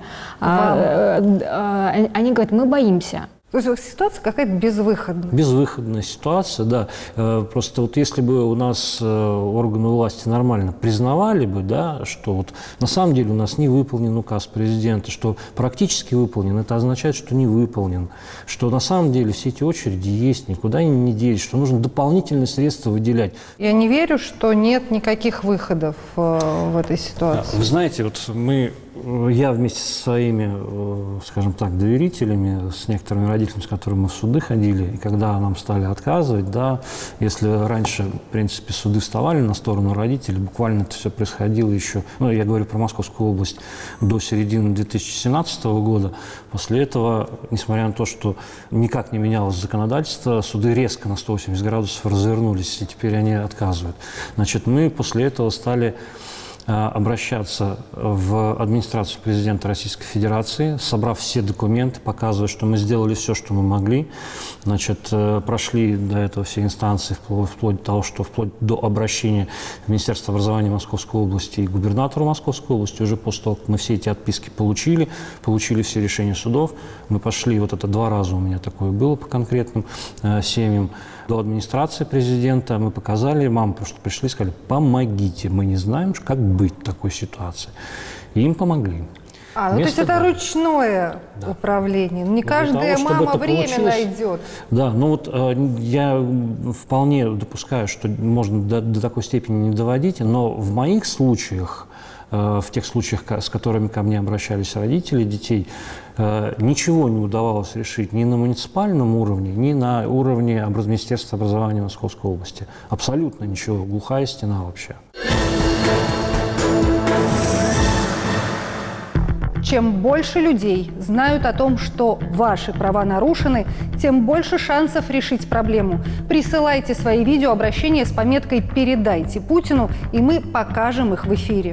Они говорят, мы боимся. То есть ситуация какая-то безвыходная. Безвыходная ситуация, да. Просто вот если бы у нас органы власти нормально признавали бы, да, что вот на самом деле у нас не выполнен указ президента, что практически выполнен, это означает, что не выполнен, что на самом деле все эти очереди есть, никуда они не делись, что нужно дополнительные средства выделять. Я не верю, что нет никаких выходов в этой ситуации. Вы знаете, вот я вместе со своими, скажем так, доверителями, с некоторыми родителями, с которыми мы в суды ходили, и когда нам стали отказывать, да, если раньше, в принципе, суды вставали на сторону родителей, буквально это все происходило еще, ну, я говорю про Московскую область, до середины 2017 года. После этого, несмотря на то, что никак не менялось законодательство, суды резко на 180 градусов развернулись, и теперь они отказывают. Значит, мы после этого стали обращаться в администрацию президента Российской Федерации, собрав все документы, показывая, что мы сделали все, что мы могли. Значит, прошли до этого все инстанции, вплоть до того, что вплоть до обращения в Министерство образования Московской области и губернатору Московской области. Уже после того, как мы все эти отписки получили все решения судов, мы пошли, вот это 2 раза у меня такое было по конкретным семьям, до администрации президента, мы показали, мамы просто пришли и сказали, помогите, мы не знаем, как быть в такой ситуации. И им помогли. То есть это ручное управление. Не каждая мама время найдет. Да, ну вот я вполне допускаю, что можно до такой степени не доводить, но в моих случаях, в тех случаях, с которыми ко мне обращались родители детей, ничего не удавалось решить ни на муниципальном уровне, ни на уровне Министерства образования Московской области. Абсолютно ничего, глухая стена вообще. Чем больше людей знают о том, что ваши права нарушены, тем больше шансов решить проблему. Присылайте свои видеообращения с пометкой «Передайте Путину», и мы покажем их в эфире.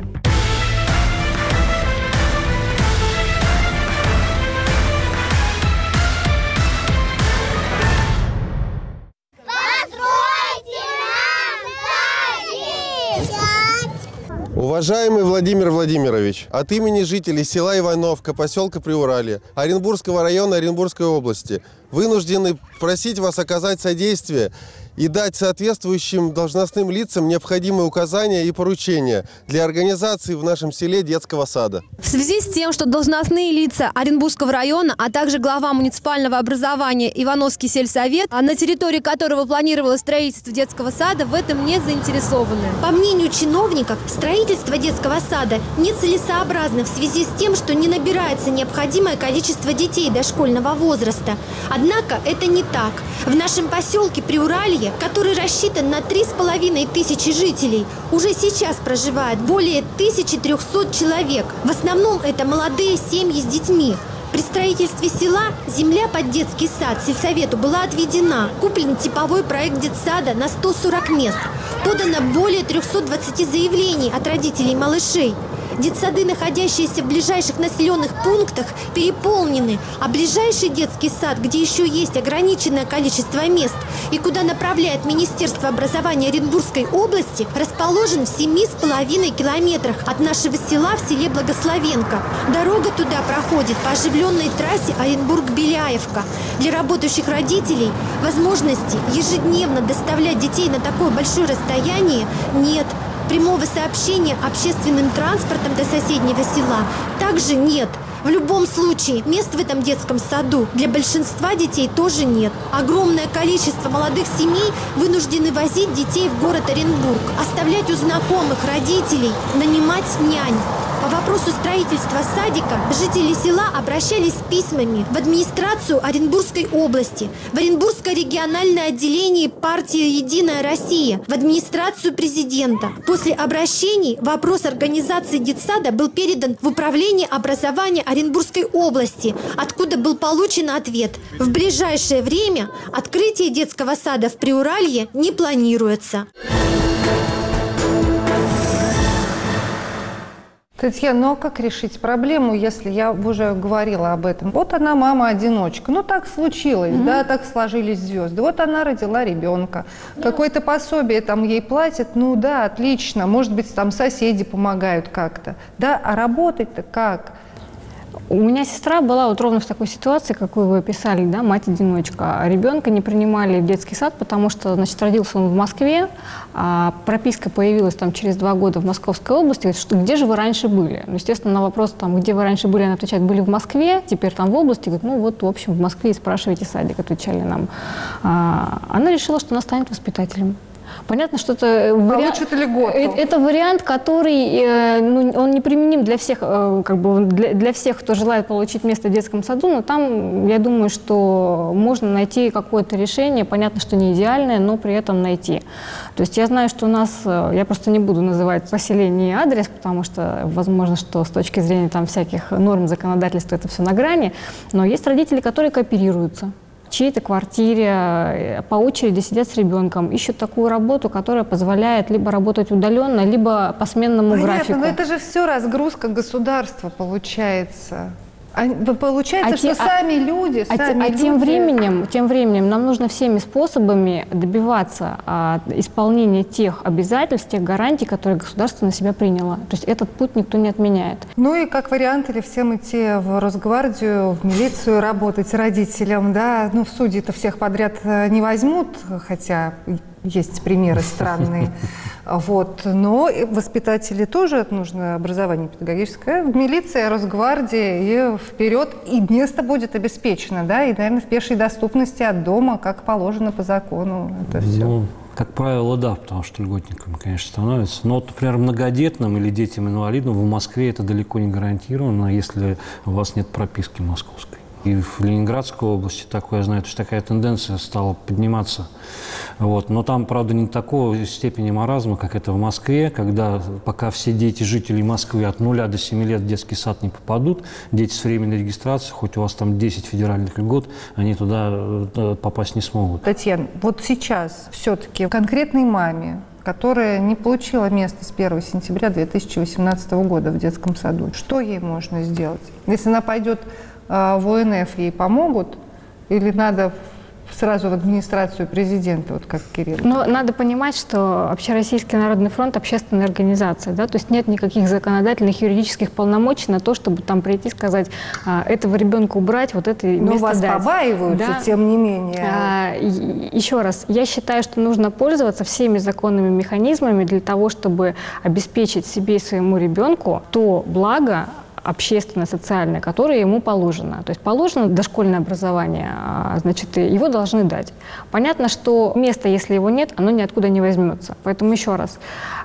Уважаемый Владимир Владимирович, от имени жителей села Ивановка, поселка Приуралье, Оренбургского района Оренбургской области, вынуждены просить вас оказать содействие и дать соответствующим должностным лицам необходимые указания и поручения для организации в нашем селе детского сада. В связи с тем, что должностные лица Оренбургского района, а также глава муниципального образования Ивановский сельсовет, на территории которого планировалось строительство детского сада, в этом не заинтересованы. По мнению чиновников, строительство детского сада нецелесообразно в связи с тем, что не набирается необходимое количество детей дошкольного возраста. Однако это не так. В нашем поселке Приуралье, который рассчитан на 3500 жителей, уже сейчас проживает более 1300 человек. В основном это молодые семьи с детьми. При строительстве села земля под детский сад сельсовету была отведена. Куплен типовой проект детсада на 140 мест. Подано более 320 заявлений от родителей малышей. Детсады, находящиеся в ближайших населенных пунктах, переполнены, а ближайший детский сад, где еще есть ограниченное количество мест и куда направляет Министерство образования Оренбургской области, расположен в 7,5 километрах от нашего села в селе Благословенко. Дорога туда проходит по оживленной трассе Оренбург-Беляевка. Для работающих родителей возможности ежедневно доставлять детей на такое большое расстояние нет. Прямого сообщения общественным транспортом до соседнего села также нет. В любом случае, мест в этом детском саду для большинства детей тоже нет. Огромное количество молодых семей вынуждены возить детей в город Оренбург, оставлять у знакомых родителей, нанимать нянь. По вопросу строительства садика жители села обращались с письмами в администрацию Оренбургской области, в Оренбургское региональное отделение партии «Единая Россия», в администрацию президента. После обращений вопрос организации детсада был передан в Управление образования Оренбургской области, откуда был получен ответ: в ближайшее время открытие детского сада в Приуралье не планируется. Татьяна, ну а как решить проблему, если я уже говорила об этом? Вот она мама-одиночка, ну так случилось, да, так сложились звезды. Вот она родила ребенка, какое-то пособие там ей платят, ну да, отлично, может быть там соседи помогают как-то, да, а работать-то как? У меня сестра была вот ровно в такой ситуации, какую вы описали, да, мать-одиночка. Ребенка не принимали в детский сад, потому что, значит, родился он в Москве, а прописка появилась там через 2 года в Московской области. Говорит, что где же вы раньше были? Ну, естественно, на вопрос, там, где вы раньше были, она отвечает, были в Москве, теперь там в области. Говорит, ну вот, в общем, в Москве и спрашивайте садик, отвечали нам. Она решила, что она станет воспитателем. Понятно, что это вариант, это вариант, который он неприменим для всех, как бы для всех, кто желает получить место в детском саду, но там, я думаю, что можно найти какое-то решение, понятно, что не идеальное, но при этом найти. То есть я знаю, что у нас, я просто не буду называть поселение и адрес, потому что, возможно, что с точки зрения там всяких норм законодательства это все на грани, но есть родители, которые кооперируются. В чьей-то квартире по очереди сидят с ребенком, ищут такую работу, которая позволяет либо работать удаленно, либо по сменному графику. Но это же все разгрузка государства получается. Получается, что сами люди... Тем временем нам нужно всеми способами добиваться исполнения тех обязательств, тех гарантий, которые государство на себя приняло. То есть этот путь никто не отменяет. Ну и как вариант, или всем идти в Росгвардию, в милицию работать родителям, да? Ну в судьи-то всех подряд не возьмут, хотя... Есть примеры странные. Вот. Но воспитатели тоже нужно образование педагогическое. В милиции, Росгвардии и вперед. И место будет обеспечено, да, и, наверное, в пешей доступности от дома, как положено по закону. Это все. Ну, как правило, да, потому что льготниками, конечно, становятся. Но вот, например, многодетным или детям-инвалидам в Москве это далеко не гарантировано, если у вас нет прописки московской. И в Ленинградской области такое, я знаю, то есть такая тенденция стала подниматься. Вот. Но там, правда, не такой степени маразма, как это в Москве, когда пока все дети жителей Москвы от 0 до 7 лет в детский сад не попадут, дети с временной регистрацией, хоть у вас там 10 федеральных льгот, они туда попасть не смогут. Татьяна, вот сейчас все-таки конкретной маме, которая не получила место с 1 сентября 2018 года в детском саду, что ей можно сделать? Если она пойдет в ОНФ, ей помогут? Или надо сразу в администрацию президента, вот как Кирилл? Но надо понимать, что Общероссийский народный фронт – общественная организация, да, то есть нет никаких законодательных юридических полномочий на то, чтобы там прийти и сказать, этого ребенка убрать, вот это место дать. Но вас побаиваются, да? Тем не менее. Еще раз, я считаю, что нужно пользоваться всеми законными механизмами для того, чтобы обеспечить себе и своему ребенку то благо, общественное, социальное, которое ему положено. То есть положено дошкольное образование, значит, его должны дать. Понятно, что место, если его нет, оно ниоткуда не возьмется. Поэтому еще раз,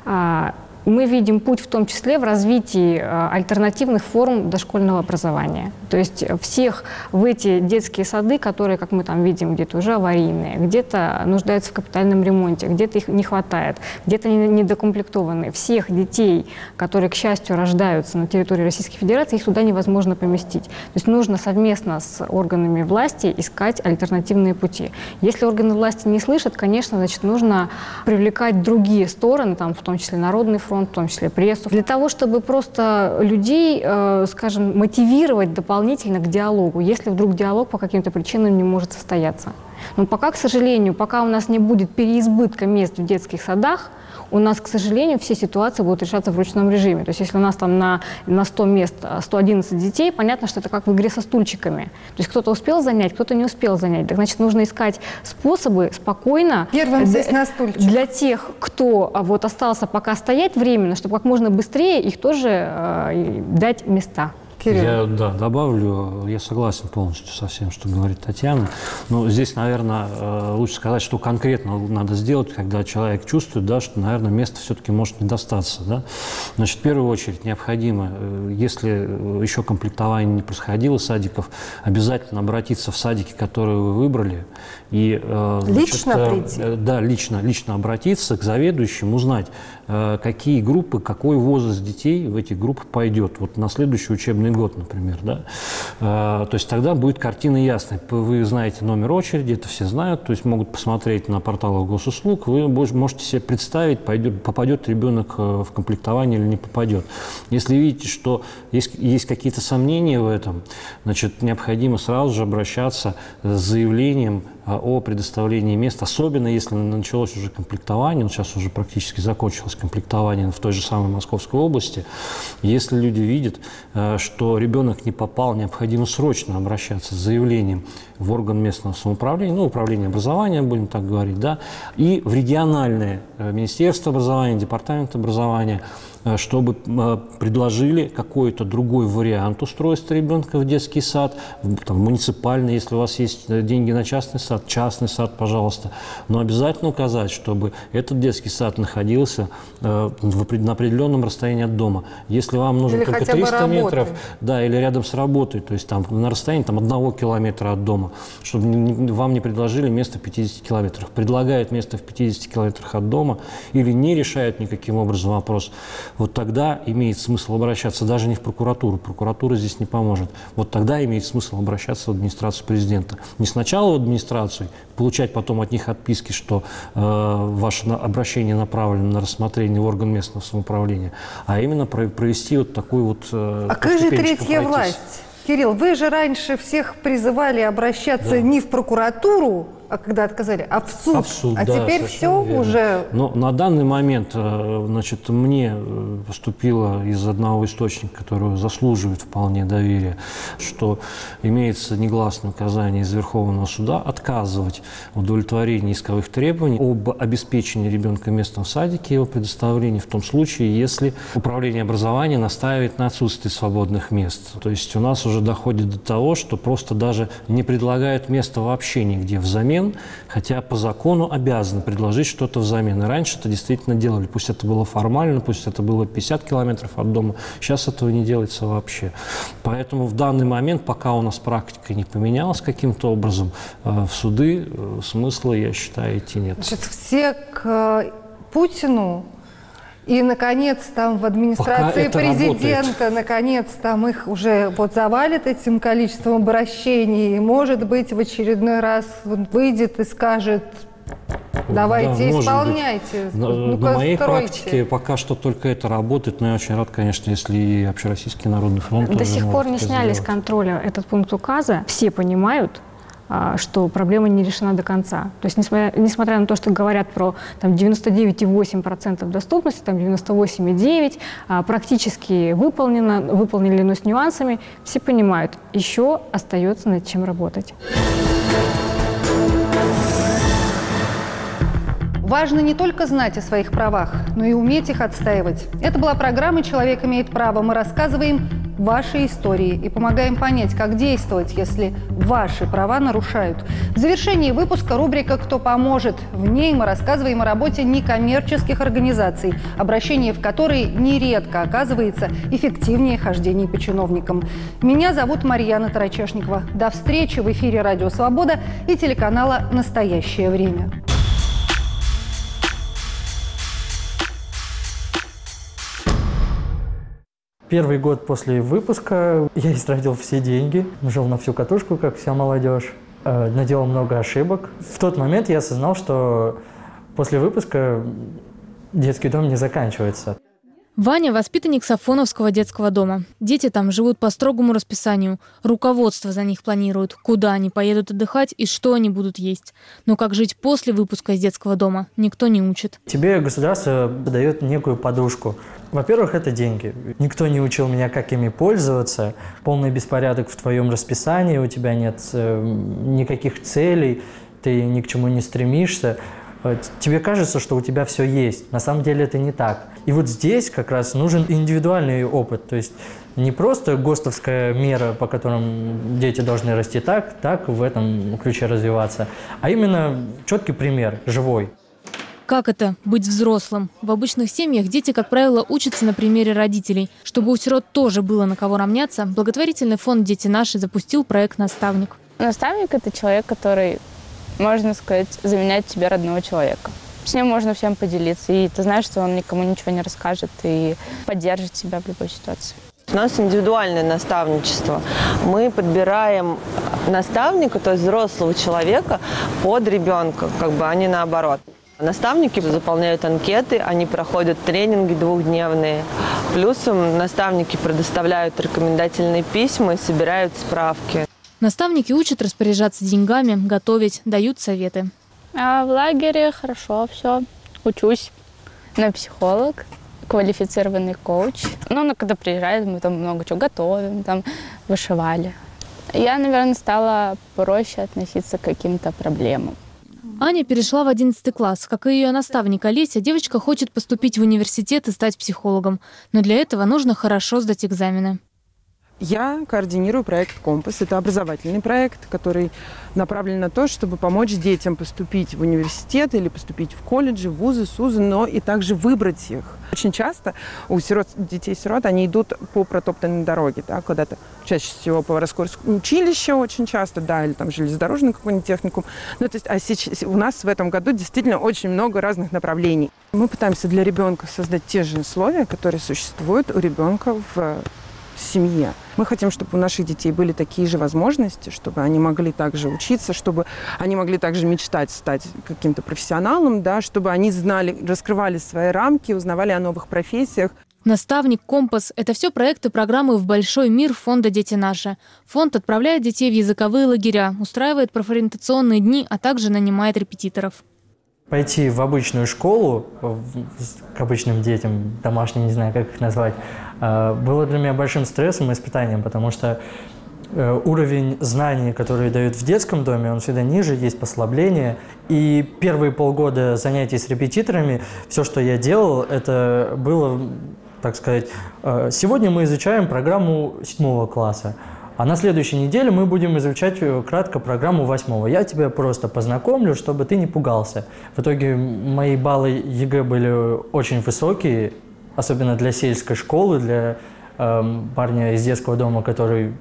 мы видим путь в том числе в развитии альтернативных форм дошкольного образования. То есть всех в эти детские сады, которые, как мы там видим, где-то уже аварийные, где-то нуждаются в капитальном ремонте, где-то их не хватает, где-то недокомплектованные. Всех детей, которые, к счастью, рождаются на территории Российской Федерации, их туда невозможно поместить. То есть нужно совместно с органами власти искать альтернативные пути. Если органы власти не слышат, конечно, значит, нужно привлекать другие стороны, там, в том числе Народный фронт, фронт, в том числе прессу, для того, чтобы просто людей, скажем, мотивировать дополнительно к диалогу, если вдруг диалог по каким-то причинам не может состояться. Но пока, к сожалению, пока у нас не будет переизбытка мест в детских садах, у нас, к сожалению, все ситуации будут решаться в ручном режиме. То есть если у нас там на 100 мест 111 детей, понятно, что это как в игре со стульчиками. То есть кто-то успел занять, кто-то не успел занять. Так, значит, нужно искать способы спокойно для тех, кто вот остался пока стоять временно, чтобы как можно быстрее их тоже дать места. Я добавлю, я согласен полностью со всем, что говорит Татьяна. Но здесь, наверное, лучше сказать, что конкретно надо сделать, когда человек чувствует, да, что, наверное, место все-таки может не достаться. Да? Значит, в первую очередь необходимо, если еще комплектование не происходило садиков, обязательно обратиться в садики, которые вы выбрали. И, лично прийти? Да, лично обратиться к заведующим, узнать, какие группы, какой возраст детей в эти группы пойдет. Вот на следующий учебный год, например. Да? То есть тогда будет картина ясной. Вы знаете номер очереди, это все знают, то есть могут посмотреть на порталах госуслуг, вы можете себе представить, попадет ребенок в комплектование или не попадет. Если видите, что есть какие-то сомнения в этом, значит, необходимо сразу же обращаться с заявлением о предоставлении мест, особенно если началось уже комплектование, сейчас уже практически закончилось комплектование в той же самой Московской области. Если люди видят, что ребенок не попал, необходимо срочно обращаться с заявлением в орган местного самоуправления, ну, управление образования, будем так говорить, да, и в региональное Министерство образования, Департамент образования, чтобы предложили какой-то другой вариант устройства ребенка в детский сад, там, муниципальный, если у вас есть деньги на частный сад, пожалуйста. Но обязательно указать, чтобы этот детский сад находился на определенном расстоянии от дома. Если вам нужно или только 300 метров, да, или рядом с работой, то есть там на расстоянии 1 километра от дома, чтобы вам не предложили место в 50 километрах. Предлагают место в 50 километрах от дома или не решают никаким образом вопрос, вот тогда имеет смысл обращаться даже не в прокуратуру. Прокуратура здесь не поможет. Вот тогда имеет смысл обращаться в администрацию президента. Не сначала в администрацию, получать потом от них отписки, что ваше обращение направлено на рассмотрение в орган местного самоуправления, а именно провести вот такой вот... А как же третья власть? Кирилл, вы же раньше всех призывали обращаться не в прокуратуру, когда отказали, а в суд. А да, теперь все верно. уже... Но на данный момент, значит, мне поступило из одного источника, который заслуживает вполне доверия, что имеется негласное указание из Верховного суда отказывать в удовлетворении исковых требований об обеспечении ребенка местом в садике, его предоставлении в том случае, если управление образования настаивает на отсутствии свободных мест. То есть у нас уже доходит до того, что просто даже не предлагают место вообще нигде взамен, хотя по закону обязаны предложить что-то взамен. И раньше это действительно делали. Пусть это было формально, пусть это было 50 километров от дома. Сейчас этого не делается вообще. Поэтому в данный момент, пока у нас практика не поменялась каким-то образом, в суды смысла, я считаю, идти нет. Значит, все к Путину. И, наконец, там в администрации президента, наконец, там их уже вот завалит этим количеством обращений. И, может быть, в очередной раз он выйдет и скажет: давайте, да, исполняйте. На моей практике пока что только это работает, но я очень рад, конечно, если и Общероссийский народный фронт до сих пор не сняли с контроля этот пункт указа. Все понимают, что проблема не решена до конца. То есть, несмотря на то, что говорят про 99,8% доступности, там 98,9%, практически выполнили, но с нюансами, все понимают, еще остается над чем работать. Важно не только знать о своих правах, но и уметь их отстаивать. Это была программа «Человек имеет право». Мы рассказываем ваши истории и помогаем понять, как действовать, если ваши права нарушают. В завершении выпуска рубрика «Кто поможет?». В ней мы рассказываем о работе некоммерческих организаций, обращение в которые нередко оказывается эффективнее хождения по чиновникам. Меня зовут Марьяна Тарачешникова. До встречи в эфире «Радио Свобода» и телеканала «Настоящее время». Первый год после выпуска я истратил все деньги, жил на всю катушку, как вся молодежь, наделал много ошибок. В тот момент я осознал, что после выпуска детский дом не заканчивается. Ваня – воспитанник Сафоновского детского дома. Дети там живут по строгому расписанию. Руководство за них планирует, куда они поедут отдыхать и что они будут есть. Но как жить после выпуска из детского дома, никто не учит. Тебе государство дает некую подушку. Во-первых, это деньги. Никто не учил меня, как ими пользоваться. Полный беспорядок в твоем расписании, у тебя нет никаких целей, ты ни к чему не стремишься. Тебе кажется, что у тебя все есть. На самом деле это не так. И вот здесь как раз нужен индивидуальный опыт. То есть не просто ГОСТовская мера, по которым дети должны расти так в этом ключе развиваться, а именно четкий пример, живой. Как это – быть взрослым? В обычных семьях дети, как правило, учатся на примере родителей. Чтобы у сирот тоже было на кого равняться, благотворительный фонд «Дети наши» запустил проект «Наставник». Наставник – это человек, который, можно сказать, заменяет тебе родного человека. С ним можно всем поделиться, и ты знаешь, что он никому ничего не расскажет и поддержит тебя в любой ситуации. У нас индивидуальное наставничество. Мы подбираем наставника, то есть взрослого человека, под ребенка, а не наоборот. Наставники заполняют анкеты, они проходят тренинги двухдневные. Плюсом наставники предоставляют рекомендательные письма и собирают справки. Наставники учат распоряжаться деньгами, готовить, дают советы. А в лагере хорошо все. Учусь на психолог, квалифицированный коуч. Когда приезжают, мы там много чего готовим, там вышивали. Я, наверное, стала проще относиться к каким-то проблемам. Аня перешла в 11 класс. Как и ее наставник Олеся, девочка хочет поступить в университет и стать психологом. Но для этого нужно хорошо сдать экзамены. Я координирую проект «Компас». Это образовательный проект, который направлен на то, чтобы помочь детям поступить в университет или поступить в колледжи, в вузы, СУЗы, но и также выбрать их. Очень часто у детей-сирот они идут по протоптанной дороге, куда-то чаще всего поварское училище очень часто, или там железнодорожный какой-нибудь техникум. Сейчас, у нас в этом году действительно очень много разных направлений. Мы пытаемся для ребенка создать те же условия, которые существуют у ребенка в семье. Мы хотим, чтобы у наших детей были такие же возможности, чтобы они могли также учиться, чтобы они могли также мечтать стать каким-то профессионалом, чтобы они знали, раскрывали свои рамки, узнавали о новых профессиях. Наставник, «Компас» – это все проекты программы «В большой мир» фонда «Дети наши». Фонд отправляет детей в языковые лагеря, устраивает профориентационные дни, а также нанимает репетиторов. Пойти в обычную школу, к обычным детям, домашним, не знаю, как их назвать, было для меня большим стрессом и испытанием, потому что уровень знаний, которые дают в детском доме, он всегда ниже, есть послабления. И первые полгода занятий с репетиторами, все, что я делал, это было, так сказать, сегодня мы изучаем программу 7 класса. А на следующей неделе мы будем изучать кратко программу 8. Я тебя просто познакомлю, чтобы ты не пугался. В итоге мои баллы ЕГЭ были очень высокие, особенно для сельской школы, для парня из детского дома, который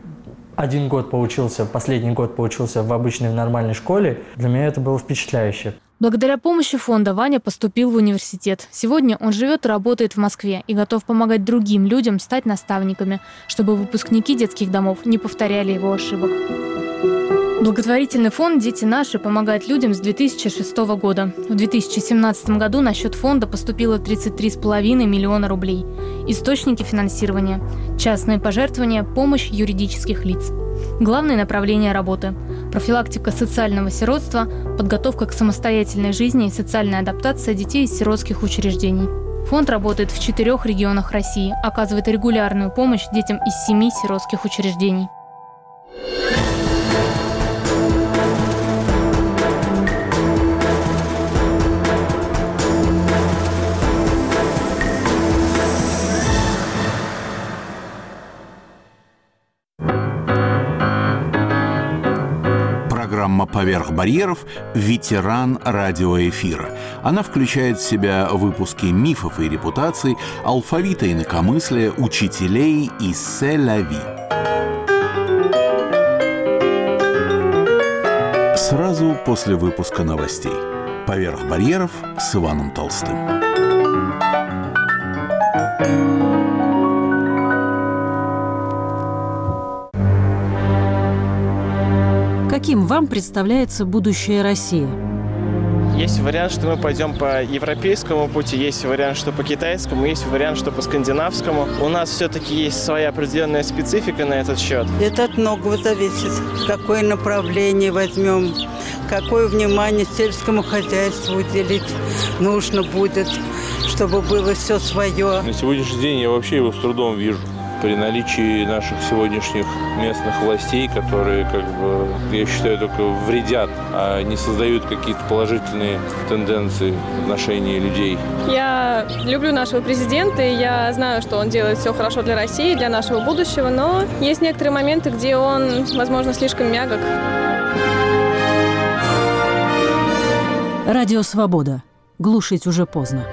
последний год поучился в обычной нормальной школе. Для меня это было впечатляюще. Благодаря помощи фонда Ваня поступил в университет. Сегодня он живет и работает в Москве и готов помогать другим людям стать наставниками, чтобы выпускники детских домов не повторяли его ошибок. Благотворительный фонд «Дети наши» помогает людям с 2006 года. В 2017 году на счет фонда поступило 33,5 миллиона рублей. Источники финансирования – частные пожертвования, помощь юридических лиц. Главные направления работы – профилактика социального сиротства, подготовка к самостоятельной жизни и социальная адаптация детей из сиротских учреждений. Фонд работает в 4 регионах России, оказывает регулярную помощь детям из 7 сиротских учреждений. Программа «Поверх барьеров» – ветеран радиоэфира. Она включает в себя выпуски мифов и репутаций, алфавита инакомыслия, учителей и «Се-ля-ви». Сразу после выпуска новостей. «Поверх барьеров» с Иваном Толстым. Каким вам представляется будущее России? Есть вариант, что мы пойдем по европейскому пути, есть вариант, что по китайскому, есть вариант, что по скандинавскому. У нас все-таки есть своя определенная специфика на этот счет. Это от многого зависит. Какое направление возьмем, какое внимание сельскому хозяйству уделить нужно будет, чтобы было все свое. На сегодняшний день я вообще его с трудом вижу. При наличии наших сегодняшних местных властей, которые, я считаю, только вредят, а не создают какие-то положительные тенденции в отношении людей. Я люблю нашего президента, и я знаю, что он делает все хорошо для России, для нашего будущего, но есть некоторые моменты, где он, возможно, слишком мягок. Радио «Свобода». Глушить уже поздно.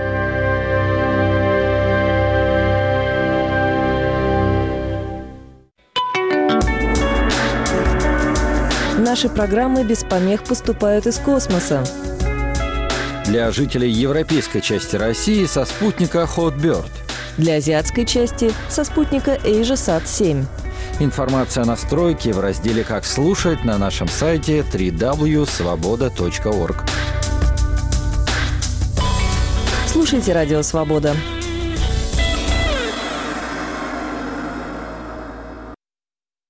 Наши программы без помех поступают из космоса. Для жителей европейской части России со спутника Hotbird. Для азиатской части со спутника AsiaSat-7. Информация о настройке в разделе «Как слушать» на нашем сайте www.svoboda.org. Слушайте «Радио Свобода».